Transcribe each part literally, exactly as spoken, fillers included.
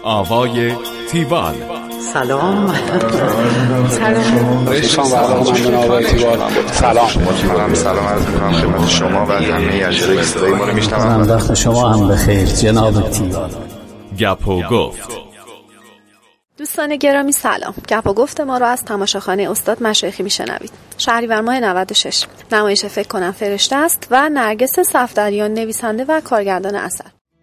آوای تیوال. سلام. سلام. رئیسان و علاقمندان آوای تیوال. سلام. من سلام عرض می‌کنم خدمت شما و همه اجرای صدای ما رو میشنوم. وقت شما هم بخیر جناب تیوال. گپ و گفت. دوستان گرامی سلام. گپ و گفت ما رو از تماشاخانه استاد مشایخی میشنوید. شهریور ماه نود و شش. نمایش فکر کنم فرشته است و نرگس صفدریان نویسنده و کارگردان اثر.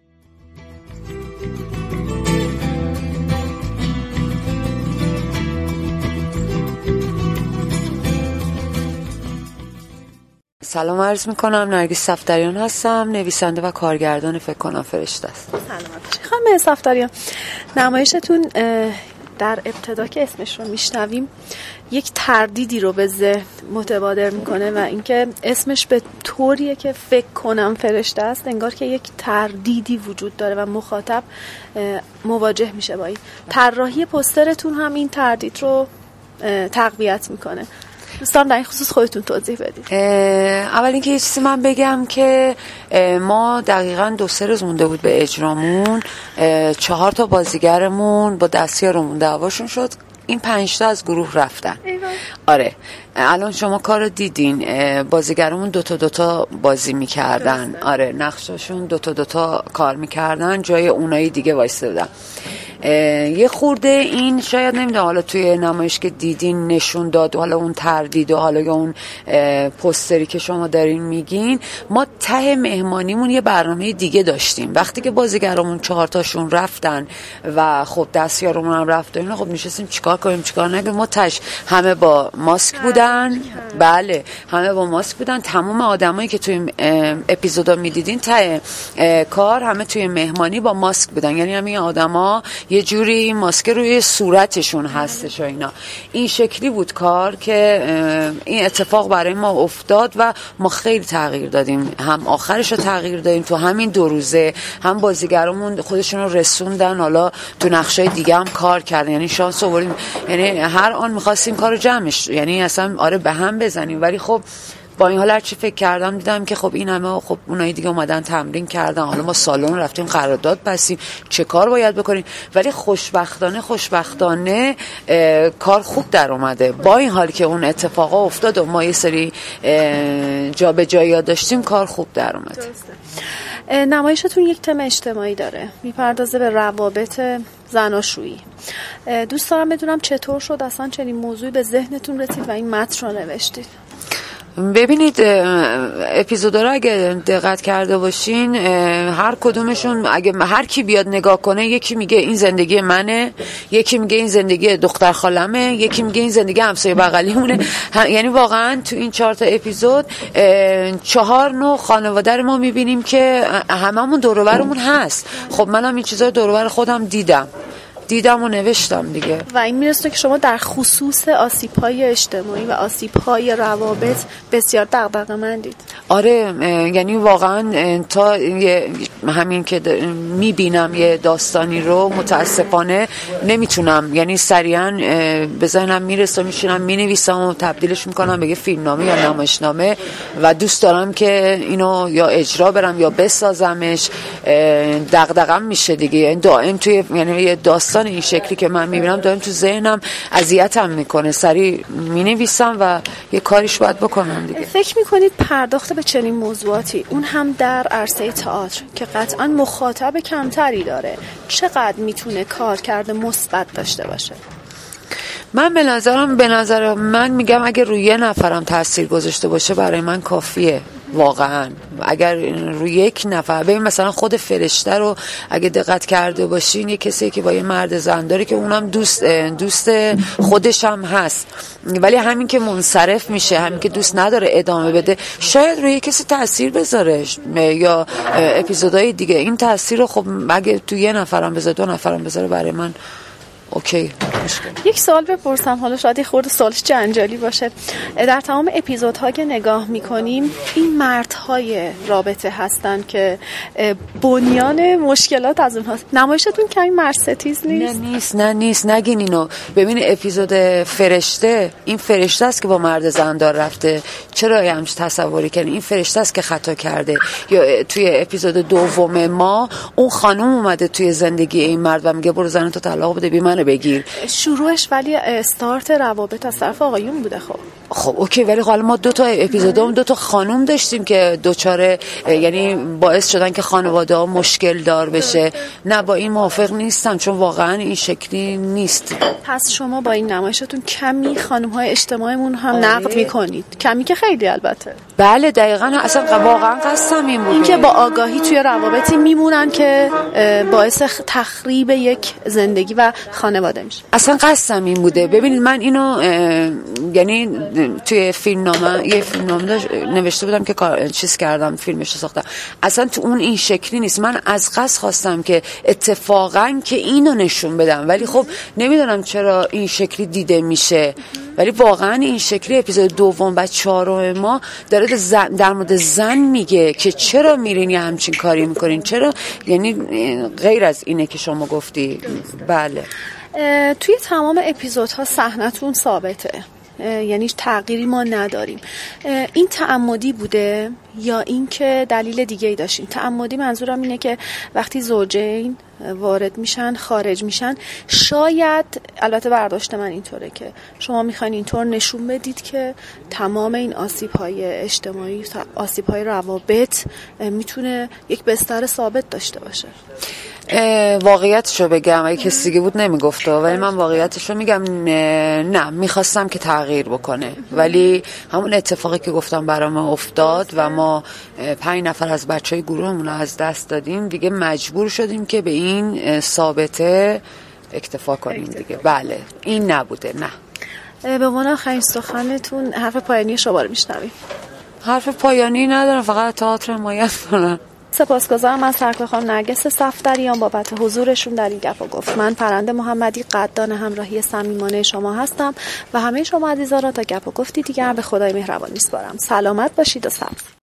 سلام عرض میکنم، نرگس صفدریان هستم، نویسنده و کارگردان فکر کنم فرشته است. سلام خانم صفدریان، نمایشتون در ابتدا که اسمش رو میشنویم یک تردیدی رو به ذهن متبادر میکنه و اینکه اسمش به طوریه که فکر کنم فرشته است، انگار که یک تردیدی وجود داره و مخاطب مواجه میشه با این. طراحی پوسترتون هم این تردید رو تقویت میکنه. دوستان در این خصوص خودتون توضیح بدید. اول اینکه یه چیزی من بگم که ما دقیقاً دو سه روز مونده بود به اجرامون، چهار تا بازیگرمون با دستیارمون دعواشون شد، این پنج تا از گروه رفتن. ایوان. آره الان شما کارو دیدین، بازیگرمون دوتا دوتا بازی میکردن. درسته. آره نقششون دوتا دوتا کار میکردن، جای اونایی دیگه وایسته بودن. یه خورده این شاید نمیدونم حالا توی نمایش که دیدین نشون داد، حالا اون تردید و حالا یا اون پوستری که شما دارین میگین، ما ته مهمانیمون یه برنامه دیگه داشتیم. وقتی که بازیگرامون چهار تاشون رفتن و خب دستیارمون هم رفت و اینا، خب نشستیم چیکار کنیم چیکار نکنیم. ما تش همه با ماسک بودن. بله همه با ماسک بودن. تمام آدمایی که توی اپیزودا میدیدین ته کار همه توی مهمانی با ماسک بودن، یعنی همین آدما یه جوری ماسک روی صورتشون هستش و اینا. این شکلی بود کار که این اتفاق برای ما افتاد و ما خیلی تغییر دادیم، هم آخرش رو تغییر دادیم تو همین دو روزه، هم بازیگرامون خودشون رو رسوندن، حالا تو نقشای دیگه هم کار کردن، یعنی شانس آوردیم، یعنی هر آن می‌خواستیم کارو جمعش، یعنی اصلا آره به هم بزنیم. ولی خب با این حال هر چی فکر کردم دیدم که خب این همه خب اونایی دیگه اومدن تمرین کردن، حالا ما سالن رفتیم قرارداد بستیم، چه کار باید بکنیم. ولی خوشبختانه خوشبختانه کار خوب در اومده. با این حال که اون اتفاقا افتاد و ما یه سری جابجایی داشتیم، کار خوب در اومده. درسته. نمایشتون یک تم اجتماعی داره، میپردازه به روابط زناشویی. دوست دارم بدونم چطور شد اصلا چنین موضوعی به ذهنتون رسید و این متن رو نوشتید؟ ببینید اپیزودا رو اگه دقت کرده باشین، هر کدومشون اگه هر کی بیاد نگاه کنه، یکی میگه این زندگی منه، یکی میگه این زندگی دختر خالمه، یکی میگه این زندگی همسایه بغلیمونه. یعنی واقعا تو این چهار تا اپیزود چهار نوع خانواده رو ما میبینیم که هممون دور و برمون هست. خب منم این چیزا دور و بر خودم دیدم دیدم و نوشتم دیگه. و این میرسه که شما در خصوص آسیب‌های اجتماعی و آسیب‌های روابط بسیار دغدغه‌مندید. آره یعنی واقعا تا همین که میبینم یه داستانی رو متاسفانه نمیتونم، یعنی سریعا به ذهنم میرسه، میشینم مینویسم و تبدیلش میکنم به یه فیلمنامه یا نمایشنامه و دوست دارم که اینو یا اجرا برم یا بسازمش. دغدغه‌ام میشه دیگه، یعنی دائم توی یعنی یه داستان این شکلی که من میبینم دارم تو ذهنم اذیتم میکنه، سریع مینویسم و یه کاریش باید بکنم دیگه. فکر میکنید پرداخت به چنین موضوعاتی، اون هم در عرصه تئاتر که قطعا مخاطب کمتری داره، چقدر میتونه کارکرد مثبت داشته باشه؟ من به نظرم به نظر من میگم اگه روی یه نفرم تاثیر گذاشته باشه برای من کافیه. واقعا اگر روی یک نفر، ببین مثلا خود فرشته رو اگه دقت کرده باشین، یه کسی که با یه مرد زن داره که اونم دوست دوست خودش هم هست، ولی همین که منصرف میشه، همین که دوست نداره ادامه بده، شاید روی کسی تاثیر بذاره یا اپیزودهای دیگه. این تاثیر رو خب اگه تو یه نفرم بذاره، دو نفرم بذاره، برای من اوکی. یک سوال بپرسم، حالا شاید خورده سوالش جنجالی باشه. در تمام اپیزودها که نگاه میکنیم این مردهای رابطه هستن که بنیان مشکلات از اونهاست. نمایشتون کمی مرد ستیز نیست؟ نه نیست نه نیست نگین اینو. ببین اپیزود فرشته، این فرشته است که با مرد زندان رفته. چرا همش تصوری کردین این فرشته است که خطا کرده؟ یا توی اپیزود دوم ما اون خانم اومده توی زندگی این مرد و میگه برو زنتو طلاق بده بی منو بگیر. شروعش ولی استارت روابط از طرف آقایون بوده. خب خب اوکی، ولی حالا ما دو تا اپیزودام دو تا خانم داشتیم که دوچاره، یعنی باعث شدن که خانواده ها مشکل دار بشه. نه با این موافق نیستم، چون واقعا این شکلی نیست. پس شما با این نمایشتون کمی خانم های اجتماعیمون هم نقد میکنید؟ کمی که خیلی البته. بله دقیقاً، اصلا واقعا قصدم این بود، این که با آگاهی توی روابطی میمونن که باعث تخریب یک زندگی و خانواده میشه. اصلا قصدم این بوده. ببینید من اینو یعنی توی فیلمنامه یه فیلمنامه نوشته بودم که چیز کردم، فیلمش رو ساختم. اصلا تو اون این شکلی نیست. من از قصد خواستم که اتفاقا که اینو نشون بدم، ولی خب نمیدونم چرا این شکلی دیده میشه. ولی واقعا این شکلی اپیزود دوم و چهارم ما داره زن در مورد زن میگه که چرا میرین یه همچین کاری میکنین، چرا، یعنی غیر از اینه که شما گفتی. بله توی تمام اپیزودها صحنتون ثابته، یعنی تغییری ما نداریم. این تعمدی بوده یا این که دلیل دیگه ای داشتین؟ تعمدی منظورم اینه که وقتی زوجین وارد میشن خارج میشن، شاید، البته برداشت من اینطوره که شما میخواین اینطور نشون بدید که تمام این آسیب‌های اجتماعی، آسیب‌های روابط میتونه یک بستر ثابت داشته باشه. واقعیتشو بگم اگه کسی دیگه بود نمیگفته، ولی من واقعیتشو میگم. نه میخواستم که تغییر بکنه، ولی همون اتفاقی که گفتم برام افتاد و ما پنج نفر از بچهای گروهمون رو از دست دادیم، دیگه مجبور شدیم که به این ثابته اکتفا کنیم دیگه. بله این نبوده. نه به عنوان آخرین سخنتون حرف پایانی شما رو میشنویم. حرف پایانی ندارم، فقط تئاتر حمایت کنم. سپاسگزارم از سرکار خانم نرگس صفدریان بابت حضورشون در این گپ و گفت. من پرنده محمدی قدردان همراهی صمیمانه شما هستم و همه شما عزیزان را تا گپ و گفتی دیگر به خدای مهربان میسپارم. سلامت باشید و سبز.